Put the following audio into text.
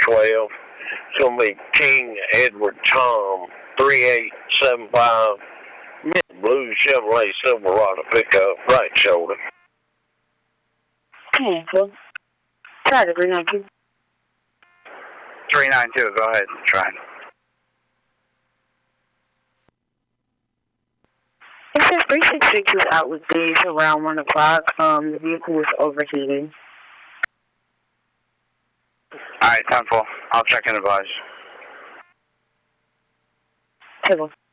12. It's going to be King Edward Tom, 3875, mint blue Chevrolet Silverado pickup, right shoulder. Okay, try the 392. 392, go ahead, try. It says 3632 out with these around 1 o'clock. The vehicle was overheating. Alright, 10-4. I'll check and advise. Table.